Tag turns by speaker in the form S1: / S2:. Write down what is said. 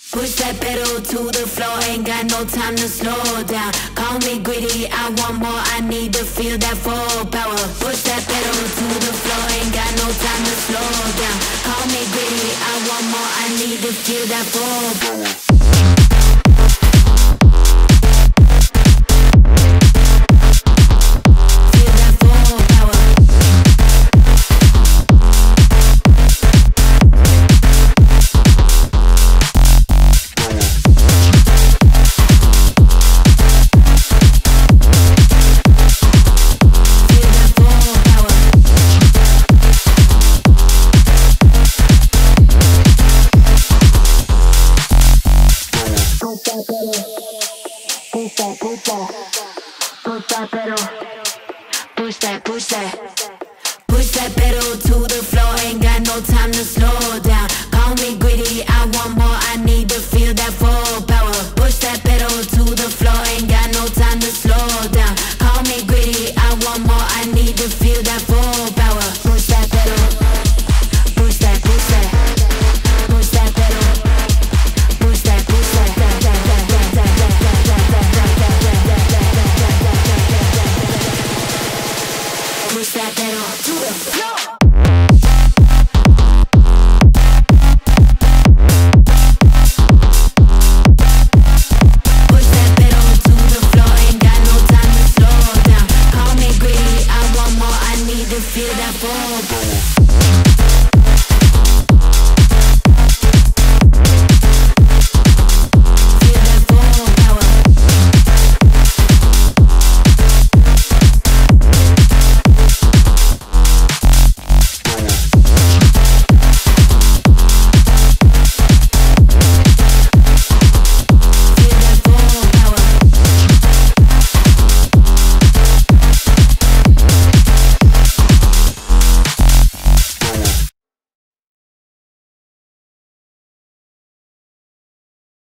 S1: Push that pedal to the floor, ain't got no time to slow down. Call me greedy, I want more, I need to feel that full power. Push that pedal to the floor, ain't got no time to slow down. Call me greedy, I want more, I need to feel that full power.